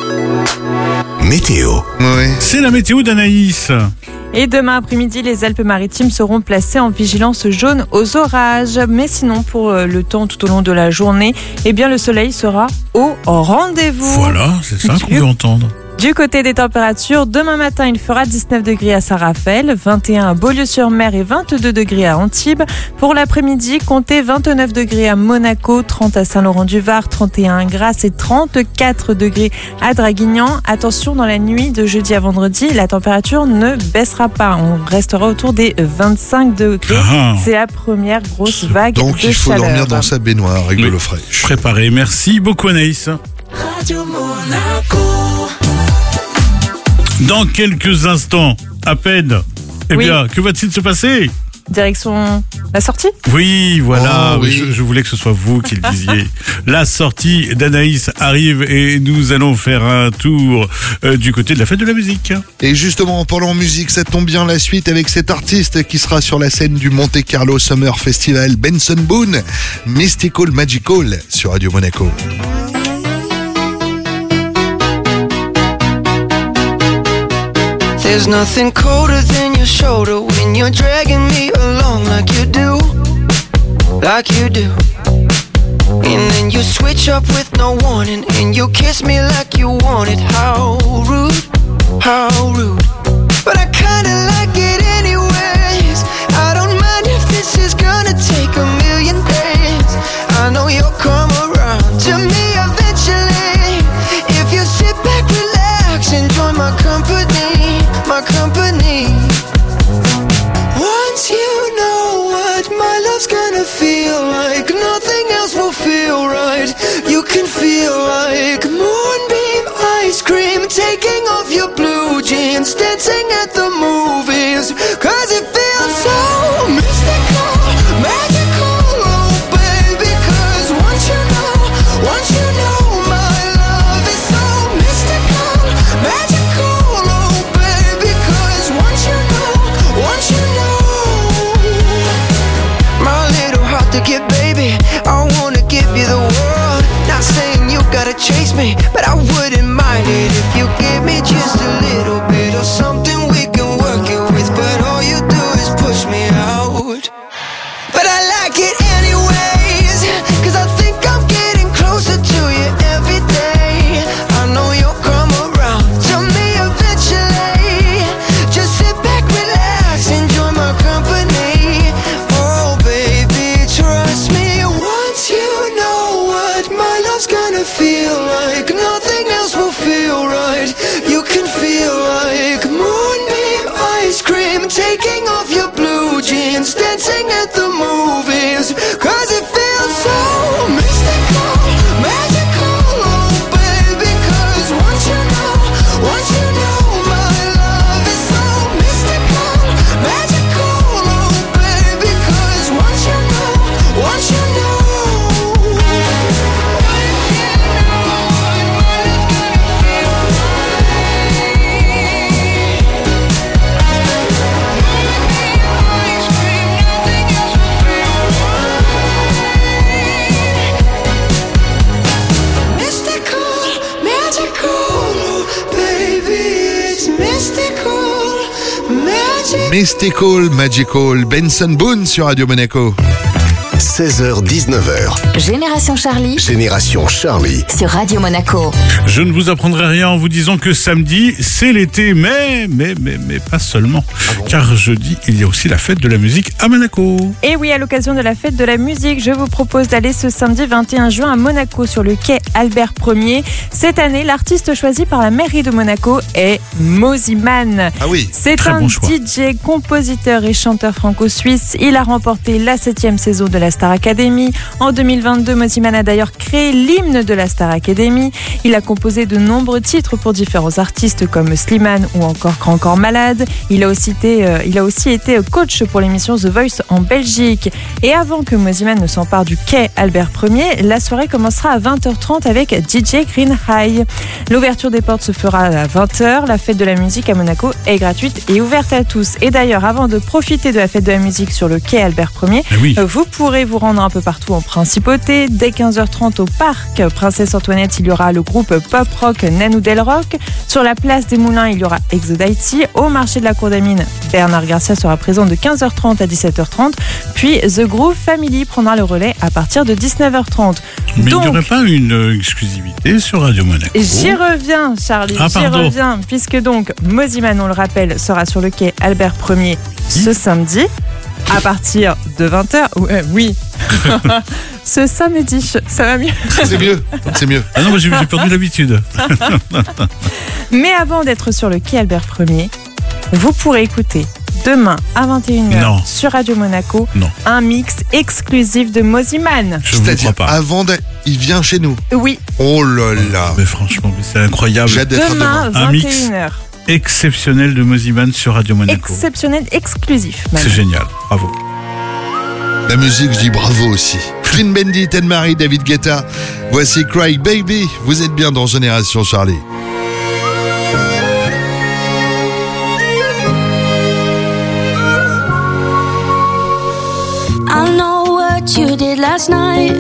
météo. Oui. C'est la météo d'Anaïs. Et demain après-midi, les Alpes-Maritimes seront placées en vigilance jaune aux orages. Mais sinon, pour le temps tout au long de la journée, eh bien, le soleil sera au rendez-vous. Voilà, c'est ça qu'on veut entendre. Du côté des températures, demain matin, il fera 19 degrés à Saint-Raphaël, 21 à Beaulieu-sur-Mer et 22 degrés à Antibes. Pour l'après-midi, comptez 29 degrés à Monaco, 30 à Saint-Laurent-du-Var, 31 à Grasse et 34 degrés à Draguignan. Attention, dans la nuit de jeudi à vendredi, la température ne baissera pas. On restera autour des 25 degrés. C'est la première grosse vague de chaleur. Donc il faut dormir dans sa baignoire avec de l'eau fraîche. Préparé. Merci beaucoup Anaïs. Radio Monaco. Dans quelques instants, à peine, bien, que va-t-il se passer ? Direction la sortie ? Oui, voilà, Je voulais que ce soit vous qui le disiez. La sortie d'Anaïs arrive et nous allons faire un tour du côté de la fête de la musique. Et justement, en parlant musique, ça tombe bien la suite avec cet artiste qui sera sur la scène du Monte Carlo Summer Festival, Benson Boone, Mystical Magical sur Radio Monaco. There's nothing colder than your shoulder when you're dragging me along like you do, like you do. And then you switch up with no warning and you kiss me like you want it. How rude, how rude. But I kinda like it anyways. I don't mind if this is gonna take a million days. I know you'll come around to me eventually. If you sit back, relax, enjoy my company, my company. Once you know what my love's gonna feel like, nothing else will feel right. You can feel like moonbeam ice cream, taking off your blue jeans, dancing at the movies, 'cause it feels so mystical, magical, oh baby. 'Cause once you know my love is so mystical, magical, Mystical, Magical, Benson Boone sur Radio Monaco. 16h-19h. Génération Charlie Génération Charlie. sur Radio Monaco. Je ne vous apprendrai rien en vous disant que samedi, c'est l'été, mais pas seulement. Car jeudi, il y a aussi la fête de la musique à Monaco. Et oui, à l'occasion de la fête de la musique, je vous propose d'aller ce samedi 21 juin à Monaco sur le quai Albert Ier. Cette année, l'artiste choisi par la mairie de Monaco est Mosimann. Ah oui, c'est très un bon choix. DJ, compositeur et chanteur franco-suisse. Il a remporté la 7e saison de la Star Academy. En 2022, Mosimann a d'ailleurs créé l'hymne de la Star Academy. Il a composé de nombreux titres pour différents artistes comme Slimane ou encore Grand Corps Malade. Il a aussi été coach pour l'émission The Voice en Belgique. Et avant que Mosimann ne s'empare du quai Albert Ier, la soirée commencera à 20h30 avec DJ Green High. L'ouverture des portes se fera à 20h. La fête de la musique à Monaco est gratuite et ouverte à tous. Et d'ailleurs, avant de profiter de la fête de la musique sur le quai Albert Ier, vous pourrez vous rendre un peu partout en principauté. Dès 15h30 au parc Princesse Antoinette, il y aura le groupe pop-rock Nanou Del Rock. Sur la place des Moulins, il y aura Exodaiti. Au marché de la Cour des Mines, Bernard Garcia sera présent de 15h30 à 17h30. Puis The Groove Family prendra le relais à partir de 19h30. Mais il n'y aurait pas une exclusivité sur Radio Monaco? J'y reviens, Charlie, j'y reviens, puisque donc Mosimann, on le rappelle, sera sur le quai Albert Ier ce samedi à partir de 20h. Oui. Ce samedi, ça va mieux. C'est mieux. Ah non, moi j'ai perdu l'habitude. Mais avant d'être sur le quai Albert Ier, vous pourrez écouter demain à 21h sur Radio Monaco un mix exclusif de Mosimann. C'est-à-dire, il vient chez nous. Oui. Oh là là. Mais franchement, c'est incroyable. J'ai hâte d'être demain, demain. Un mix 21h. exceptionnel de Mosimann sur Radio Monaco. Exceptionnel, exclusif. Même. C'est génial, bravo. La musique, je dis bravo aussi. Clean Bandit, Anne-Marie, David Guetta. Voici Cry Baby. Vous êtes bien dans Génération Charlie. I know what you did last night.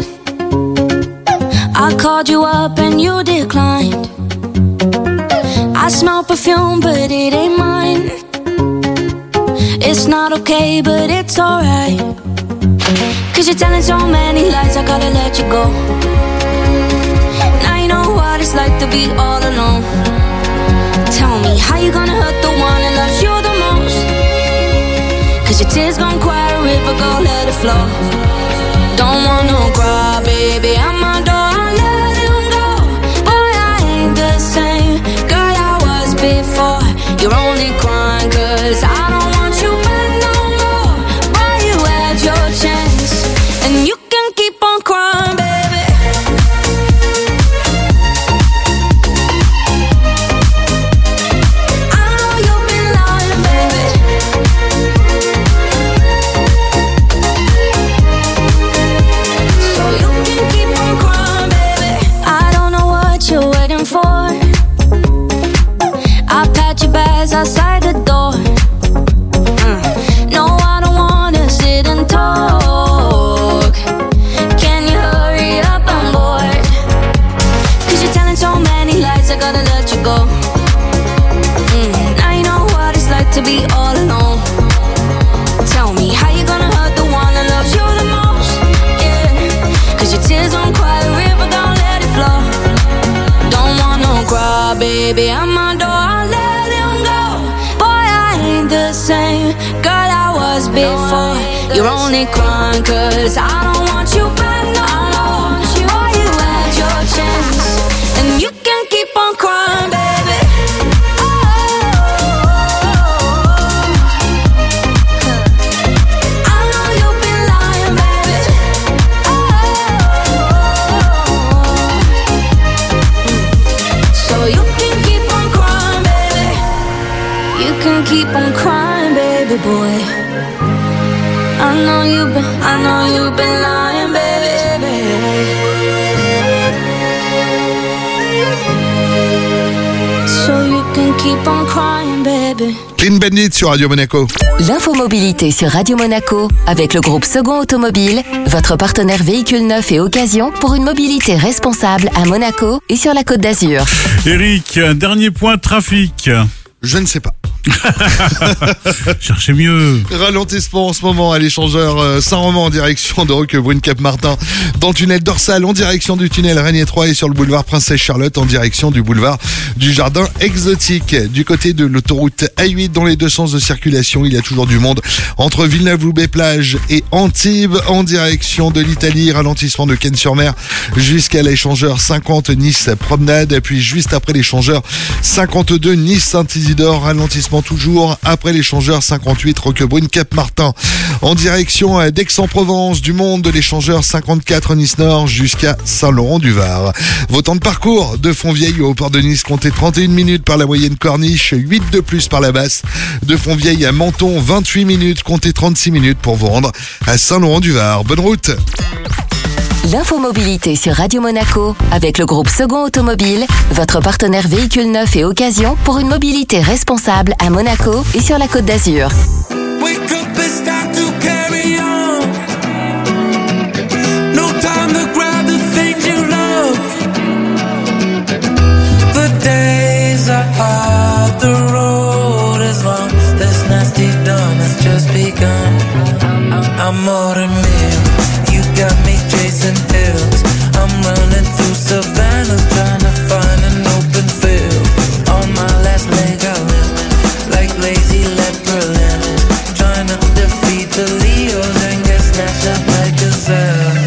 I called you up and you declined. I smell perfume, but it ain't mine. It's not okay, but it's alright. Cause you're telling so many lies, I gotta let you go. Now you know what it's like to be all alone. Tell me, how you gonna hurt the one that loves you the most? Cause your tears gon' quiet a river, go let it flow. Don't want no cry, baby, I'm my door, I let him go. Boy, I ain't the same girl I was before. You're only crying cause I don't want you back no more. Boy, you had your chance, and you can keep on crying, baby. Outside the door. No, I don't wanna sit and talk. Can you hurry up, I'm bored? Cause you're telling so many lies, I gotta let you go. Now you know what it's like to be all alone. Tell me, how you gonna hurt the one that loves you the most? Yeah, cause your tears won't quiet a river, don't let it flow. Don't want no cry, baby, I'm my door, I let the same girl I was before. You're only crying cause I don't want you back no more. Boy, you had your chance, and you can keep on crying, baby. I know you've been lying, baby. So you can keep on crying, baby. You can keep on crying, baby boy. I know you've been lying, baby. So you can keep keep on crying, baby. Clean Bandit sur Radio Monaco. L'infomobilité sur Radio Monaco avec le groupe Second Automobile, votre partenaire véhicule neuf et occasion pour une mobilité responsable à Monaco et sur la Côte d'Azur. Eric, un dernier point trafic. Je ne sais pas. Cherchez mieux. Ralentissement en ce moment à l'échangeur Saint-Romain en direction de Roquebrune-Cap-Martin. Dans le tunnel dorsal en direction du tunnel Régnier 3 et sur le boulevard Princesse Charlotte en direction du boulevard du Jardin Exotique. Du côté de l'autoroute A8 dans les deux sens de circulation, il y a toujours du monde entre Villeneuve-Loubet-Plage et Antibes en direction de l'Italie. Ralentissement de Cannes-sur-Mer jusqu'à l'échangeur 50 Nice-Promenade. Puis juste après l'échangeur 52 Nice-Saint-Isidore. Ralentissement toujours après l'échangeur 58 Roquebrune-Cap-Martin. En direction d'Aix-en-Provence, du monde de l'échangeur 54 Nice-Nord jusqu'à Saint-Laurent-du-Var. Vos temps de parcours de Fontvieille au port de Nice, comptez 31 minutes par la moyenne Corniche, 8 de plus par la basse. De Fontvieille à Menton, 28 minutes, comptez 36 minutes pour vous rendre à Saint-Laurent-du-Var. Bonne route! L'infomobilité sur Radio Monaco avec le groupe Second Automobile, votre partenaire véhicule neuf et occasion pour une mobilité responsable à Monaco et sur la Côte d'Azur. Wake up, it's time to carry on. No time to grab the things you love. The days are hard, the road is long. This nasty dawn has just begun. I'm more than meal. You got me chasing hills. I'm running through savannas, trying to find an open field. On my last leg I limp, like lazy leopard, trying to defeat the Leos and get snatched up like gazelles.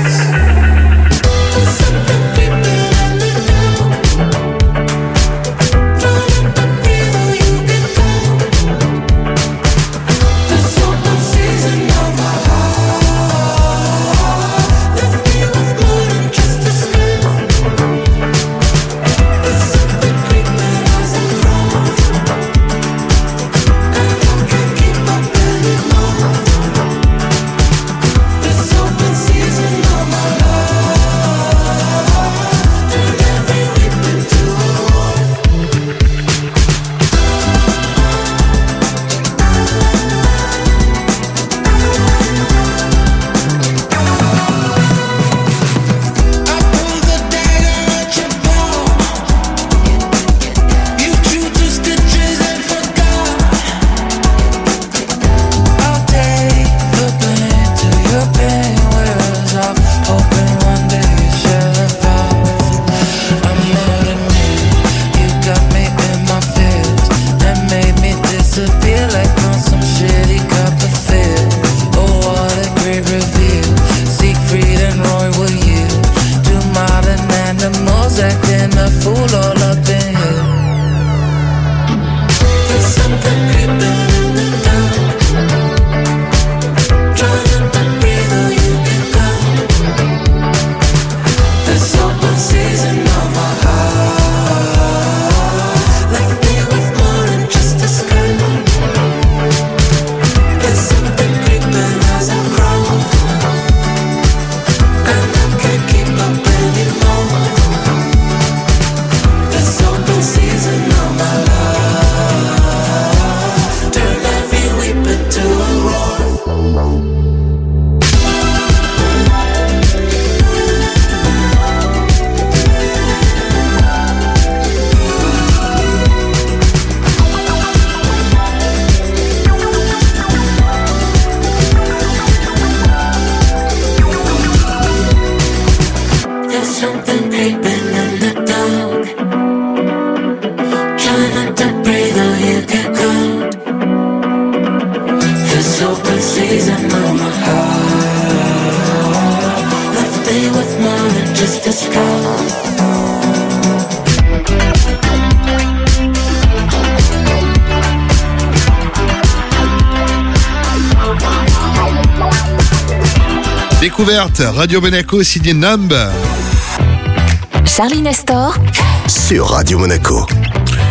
Découverte, Radio Monaco, signé Numb. Charlie Nestor Sur Radio Monaco.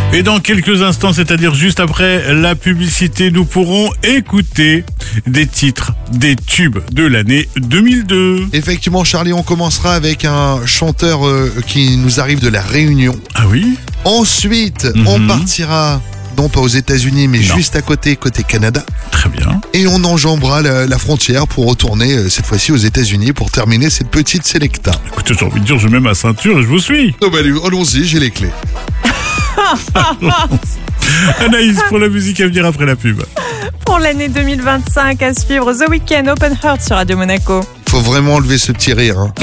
Et dans quelques instants, c'est-à-dire juste après la publicité, nous pourrons écouter des titres, des tubes de l'année 2002. Effectivement, Charlie, on commencera avec un chanteur qui nous arrive de la Réunion. Ah oui? Ensuite, on partira, non pas aux États-Unis, mais juste à côté Canada. Très bien. Et on enjambera la frontière pour retourner cette fois-ci aux États-Unis pour terminer cette petite sélecta. Écoutez, j'ai envie de dire, je mets ma ceinture et je vous suis. Non, bah, allons-y, j'ai les clés. Anaïs, pour la musique à venir après la pub. Pour l'année 2025, à suivre The Weeknd, Open Heart sur Radio Monaco. Faut vraiment enlever ce petit rire. Hein.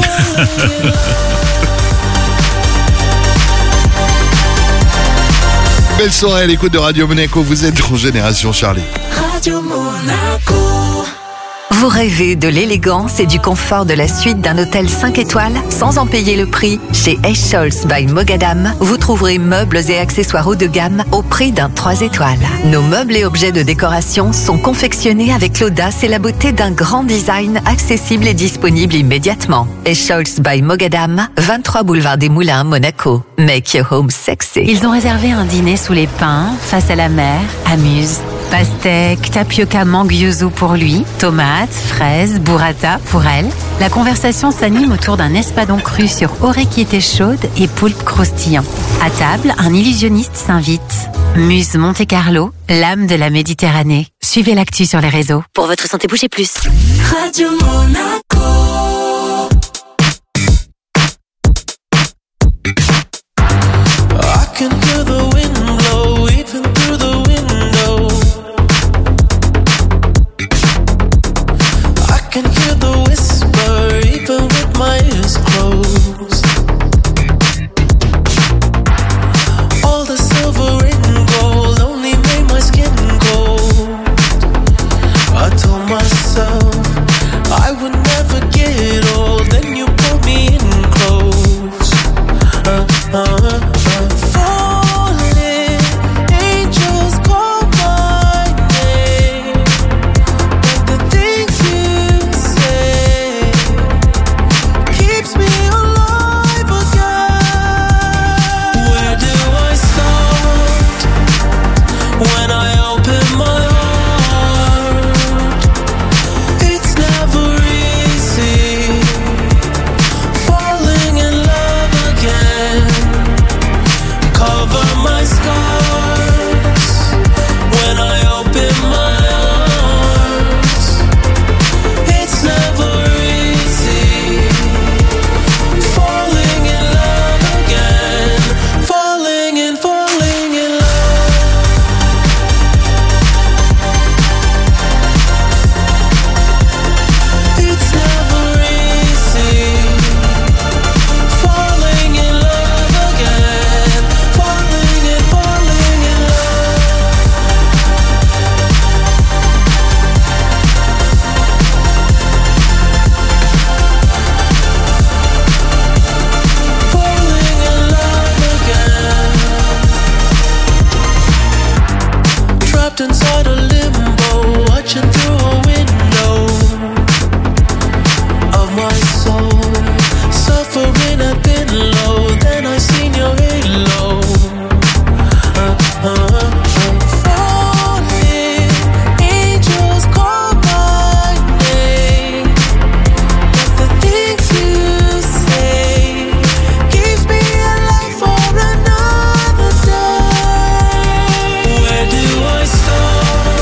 Belle soirée à l'écoute de Radio Monaco. Vous êtes en Génération Charlie. Radio Monaco. Vous rêvez de l'élégance et du confort de la suite d'un hôtel 5 étoiles sans en payer le prix? Chez Escholz by Mogadam, vous trouverez meubles et accessoires haut de gamme au prix d'un 3 étoiles. Nos meubles et objets de décoration sont confectionnés avec l'audace et la beauté d'un grand design accessible et disponible immédiatement. Escholz by Mogadam, 23 boulevard des Moulins, Monaco. Make your home sexy. Ils ont réservé un dîner sous les pins, face à la mer, amuse. Pastèque, tapioca mangue yuzu pour lui, tomates, fraises, burrata pour elle. La conversation s'anime autour d'un espadon cru sur oreilles chaude et poulpe croustillant. À table, un illusionniste s'invite. Muse Monte Carlo, l'âme de la Méditerranée. Suivez l'actu sur les réseaux. Pour votre santé, bougez plus. Radio Monaco. I can hear the wind blow even through the window. I can hear the whisper even with my eyes closed. All the silver and gold only made my skin cold. I told myself I would never get old. Then you pulled me in close. Falling, angels call my name, but the things you say keeps me alive again. Where do I start when I open my heart? It's never easy falling in love again. Cover my scars when I open my arms. It's never easy falling in love again. Falling in love. It's never easy falling in love again. Falling in love. Falling in love again. Trapped inside a limbo, watching through a window of my soul, suffering I've been low. Then I seen your halo. Falling, angels call my name, but the things you say keeps me alive for another day. Where do I start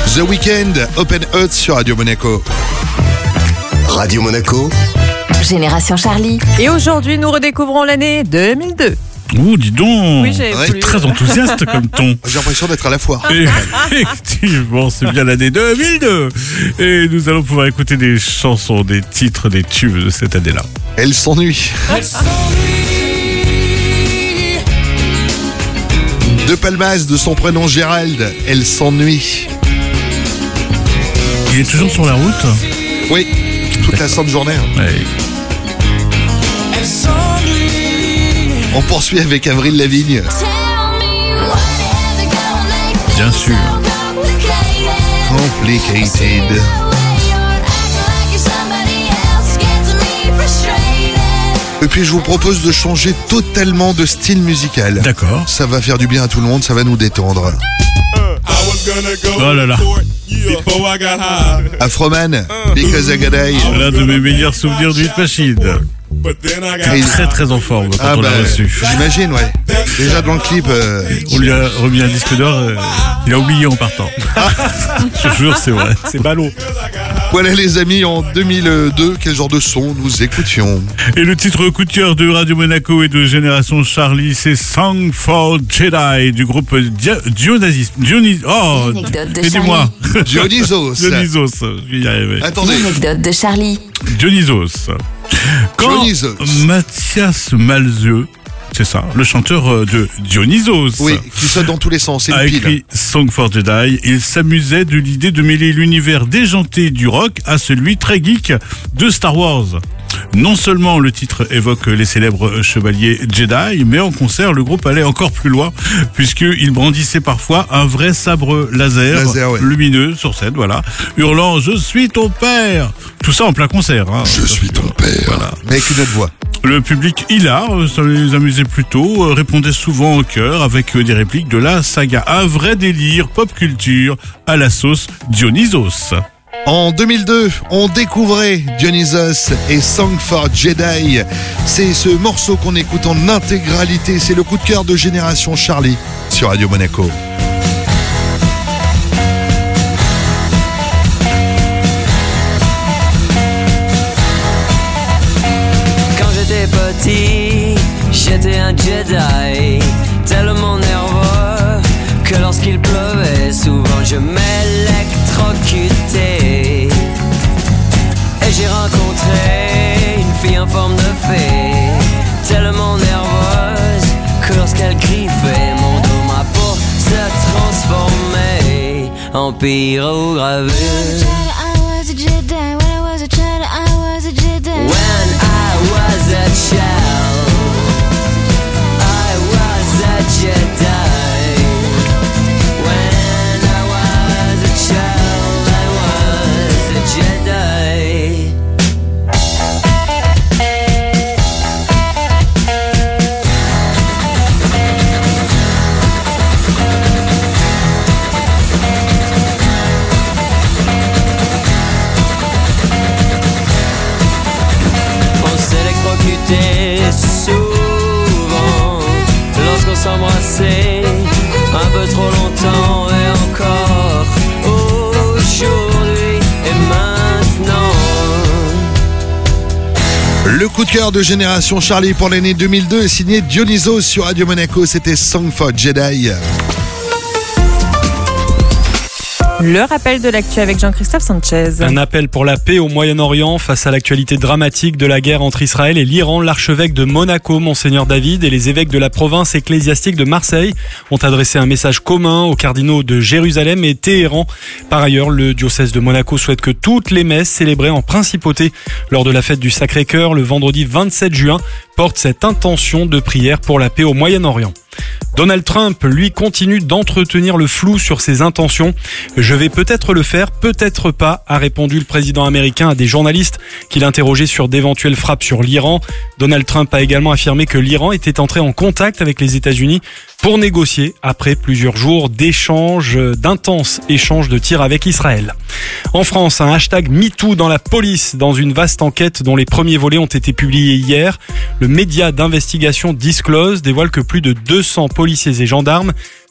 The Weeknd, Open Heart sur Radio Monaco. Radio Monaco. Génération Charlie. Et aujourd'hui, nous redécouvrons l'année 2002. Ouh, dis donc. Oui, j'avais C'est très enthousiaste comme ton. J'ai l'impression d'être à la foire. Effectivement, c'est bien l'année 2002. Et nous allons pouvoir écouter des chansons, des titres, des tubes de cette année-là. Elle s'ennuie. De Palmas, de son prénom Gérald, elle s'ennuie. Il est toujours sur la route? Oui, toute la sainte journée. Ouais. On poursuit avec Avril Lavigne. Bien sûr. Complicated. Et puis je vous propose de changer totalement de style musical. D'accord. Ça va faire du bien à tout le monde, ça va nous détendre. Oh là là. Afroman, Because I Got High. L'un de mes meilleurs souvenirs du Hit Machine. Très très en forme quand on l'a reçu. J'imagine, ouais. Déjà dans le clip. On lui a remis un disque d'or, il a oublié en partant. Je jure, c'est vrai. C'est ballot. Voilà les amis, en 2002, quel genre de son nous écoutions? Et le titre coup de cœur de Radio Monaco et de Génération Charlie, c'est Song for Jedi du groupe Dionysos. Oh, aidez-moi. Dionysos. Dionysos, je vais y arriver. Attendez. L'anecdote de Charlie. Dionysos. Quand Mathias Malzieu, c'est ça, le chanteur de Dionysos, oui, qui saute dans tous les sens, c'est a écrit Song for Jedi, il s'amusait de l'idée de mêler l'univers déjanté du rock à celui très geek de Star Wars. Non seulement le titre évoque les célèbres chevaliers Jedi, mais en concert, le groupe allait encore plus loin, puisqu'il brandissait parfois un vrai sabre laser ouais. lumineux sur scène, voilà, hurlant « Je suis ton père !» Tout ça en plein concert. Hein. Je suis ton père. Voilà. Mais avec une autre voix. Le public hilar, ça les amusait plutôt, répondait souvent au cœur avec des répliques de la saga. Un vrai délire pop culture à la sauce Dionysos. En 2002, on découvrait Dionysos et Song for Jedi. C'est ce morceau qu'on écoute en intégralité. C'est le coup de cœur de Génération Charlie sur Radio Monaco. Quand j'étais petit, j'étais un Jedi, tellement nerveux que lorsqu'il pleuvait, souvent je m'électrocutais. Et j'ai rencontré une fille en forme de fée, tellement nerveuse que lorsqu'elle griffait mon dos, ma peau se transformait en pyrogravure. When I was a child, I was a Jedi. When I was a child, I was a Jedi. Souvent, lorsqu'on s'embrassait un peu trop longtemps et encore aujourd'hui et maintenant. Le coup de cœur de Génération Charlie pour l'année 2002 est signé Dionysos sur Radio Monaco. C'était Song for Jedi. Le rappel de l'actu avec Jean-Christophe Sanchez. Un appel pour la paix au Moyen-Orient face à l'actualité dramatique de la guerre entre Israël et l'Iran. L'archevêque de Monaco, Monseigneur David, et les évêques de la province ecclésiastique de Marseille ont adressé un message commun aux cardinaux de Jérusalem et Téhéran. Par ailleurs, le diocèse de Monaco souhaite que toutes les messes célébrées en principauté lors de la fête du Sacré-Cœur le vendredi 27 juin portent cette intention de prière pour la paix au Moyen-Orient. Donald Trump, lui, continue d'entretenir le flou sur ses intentions. « Je vais peut-être le faire, peut-être pas », a répondu le président américain à des journalistes qui l'interrogeaient sur d'éventuelles frappes sur l'Iran. Donald Trump a également affirmé que l'Iran était entré en contact avec les États-Unis pour négocier après plusieurs jours d'intenses échanges de tirs avec Israël. En France, un hashtag MeToo dans la police dans une vaste enquête dont les premiers volets ont été publiés hier. Le média d'investigation Disclose dévoile que plus de 200 policiers et gendarmes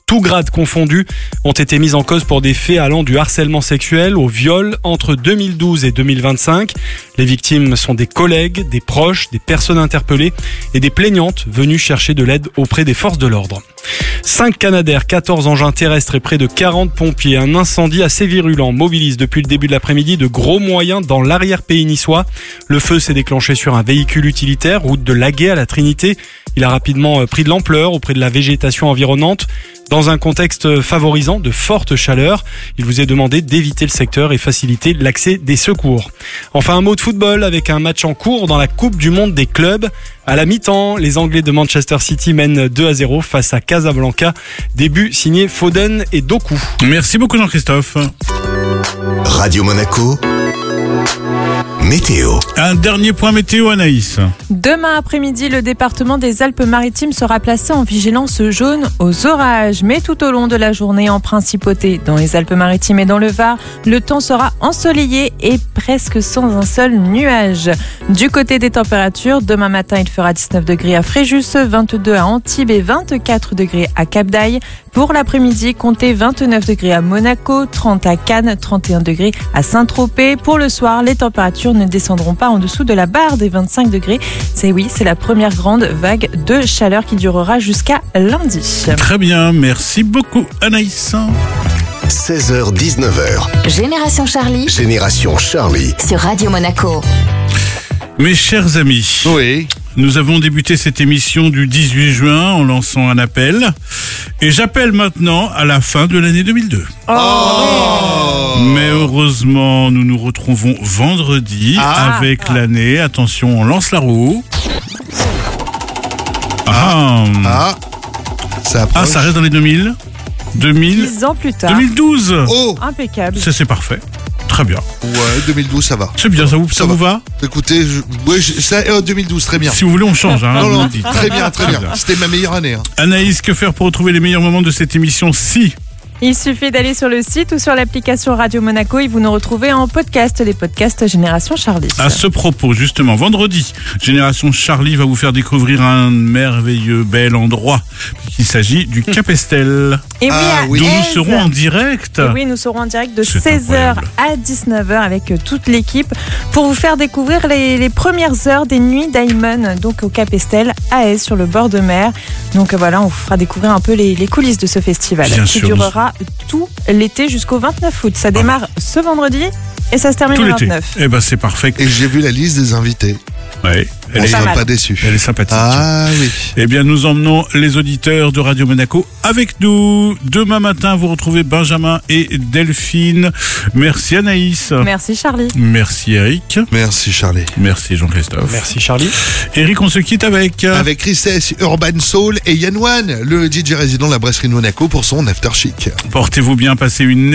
tous grades confondus, ont été mises en cause pour des faits allant du harcèlement sexuel au viol entre 2012 et 2025. Les victimes sont des collègues, des proches, des personnes interpellées et des plaignantes venues chercher de l'aide auprès des forces de l'ordre. 5 Canadair, 14 engins terrestres et près de 40 pompiers. Un incendie assez virulent mobilise depuis le début de l'après-midi de gros moyens dans l'arrière-pays niçois. Le feu s'est déclenché sur un véhicule utilitaire, route de Laguet à la Trinité. Il a rapidement pris de l'ampleur auprès de la végétation environnante. Dans un contexte favorisant de forte chaleur, il vous est demandé d'éviter le secteur et faciliter l'accès des secours. Enfin, un mot de football avec un match en cours dans la Coupe du Monde des clubs. À la mi-temps, les Anglais de Manchester City mènent 2-0 face à Casablanca. Début signé Foden et Doku. Merci beaucoup Jean-Christophe. Radio Monaco, météo. Un dernier point météo, Anaïs. Demain après-midi, le département des Alpes-Maritimes sera placé en vigilance jaune aux orages. Mais tout au long de la journée, en principauté, dans les Alpes-Maritimes et dans le Var, le temps sera ensoleillé et presque sans un seul nuage. Du côté des températures, demain matin, il fera 19 degrés à Fréjus, 22 à Antibes et 24 degrés à Cap-d'Aille. Pour l'après-midi, comptez 29 degrés à Monaco, 30 à Cannes, 31 degrés à Saint-Tropez. Pour le soir, les températures ne descendront pas en dessous de la barre des 25 degrés. C'est la première grande vague de chaleur qui durera jusqu'à lundi. Très bien, merci beaucoup Anaïs. 16h-19h. Génération Charlie. Génération Charlie. Sur Radio Monaco. Mes chers amis, Oui. nous avons débuté cette émission du 18 juin en lançant un appel. Et j'appelle maintenant à la fin de l'année 2002. Mais heureusement, nous nous retrouvons vendredi avec l'année. Attention, on lance la roue. Ça reste dans les 2000. 10 ans plus tard. 2012. Impeccable. Ça, c'est parfait. Très bien. Ouais, 2012, ça va. C'est bien, ça vous va? Écoutez, 2012, très bien. Si vous voulez, on change. Non, très bien. C'était ma meilleure année. Anaïs, que faire pour retrouver les meilleurs moments de cette émission si Il suffit d'aller sur le site ou sur l'application Radio Monaco et vous nous retrouvez en podcast, les podcasts Génération Charlie. À ce propos, justement, vendredi, Génération Charlie va vous faire découvrir un merveilleux bel endroit. Il s'agit du Cap Estel. Et oui, d'où nous serons en direct. Et oui, nous serons en direct de 16h à 19h avec toute l'équipe pour vous faire découvrir les premières heures des nuits Diamond, donc au Cap Estel, à Aise, sur le bord de mer. Donc voilà, on vous fera découvrir un peu les coulisses de ce festival qui durera tout l'été jusqu'au 29 août. Ça démarre ce vendredi et ça se termine le 29. Eh ben c'est parfait. Et j'ai vu la liste des invités. Oui. On ne sera pas déçu. Elle est sympathique. Ah oui. Eh bien, nous emmenons les auditeurs de Radio Monaco avec nous. Demain matin, vous retrouvez Benjamin et Delphine. Merci Anaïs. Merci Charlie. Merci Eric. Merci Charlie. Merci Jean-Christophe. Merci Charlie. Eric, on se quitte avec Christess, Urban Soul et Yann Wan, le DJ résident de la brasserie de Monaco pour son After Chic. Portez-vous bien, passez une